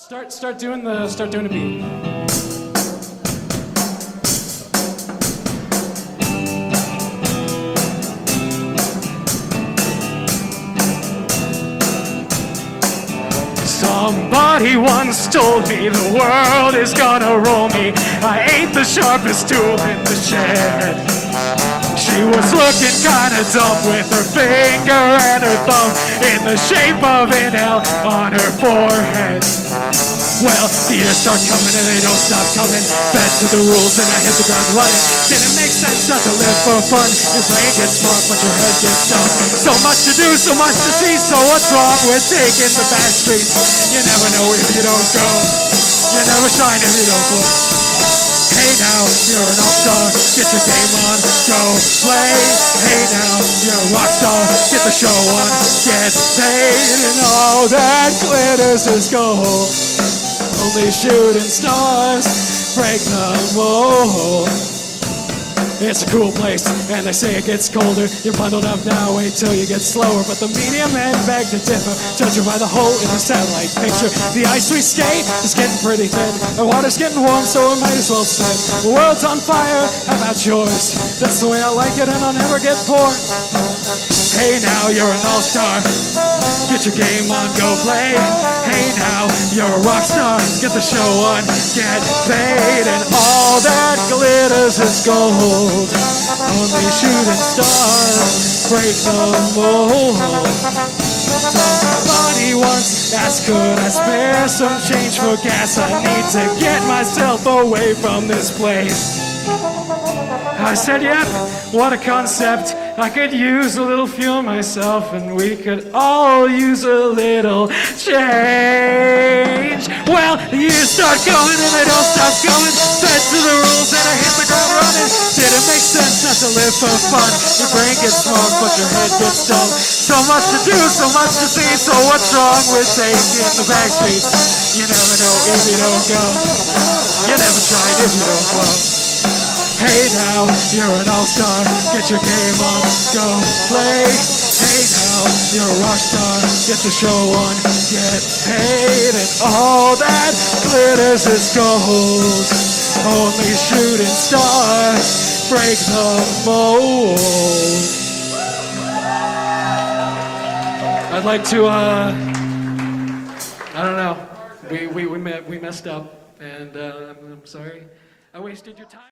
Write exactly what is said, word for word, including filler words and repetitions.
Start, start doing the, start doing a beat. Somebody once told me the world is gonna roll me. I ain't the sharpest tool in the shed. She was looking kinda dumb with her finger and her thumb in the shape of an L on her forehead. Well, the years start coming and they don't stop coming. Fed to the rules and I hit the ground running. Didn't make sense not to live for fun. Your brain gets smart but your head gets dumb. So much to do, so much to see. So what's wrong with taking the back streets? You never know if you don't go. You never shine if you don't glow. Hey now, you're an all-star, get your game on, go play. Hey now, you're a rock star, get the show on, get paid. And all that glitters is gold. Only shooting stars break the mold. It's a cool place, and they say it gets colder. You're bundled up now, wait till you get slower. But the media men beg to differ, judging by the hole in the satellite picture. The ice we skate is getting pretty thin. The water's getting warm, so we might as well swim. The world's on fire, how about yours? That's the way I like it, and I'll never get bored. Hey now, you're an all-star, get your game on, go play. Hey now, you're a rock star, get the show on, get paid. And all that glitters is gold. Only shooting stars break the mold. Somebody once asked, could I spare some change for gas? I need to get myself away from this place. I said, yep, what a concept. I could use a little fuel myself, and we could all use a little change. Well, the years start going and they don't stop going. Fed to the rules and I hit the ground running. Didn't make sense not to live for fun. Your brain gets smart but your head gets dumb. So much to do, so much to see. So what's wrong with taking the back streets? You never know if you don't go. You never tried if you don't blow. Hey now, you're an all-star, get your game on, go play. Hey now, you're a rock star, get the show on, get paid. And all that glitters is gold. Only shooting stars break the mold. I'd like to, uh, I don't know, we, we, we, met, we messed up, and uh, I'm, I'm sorry. I wasted your time.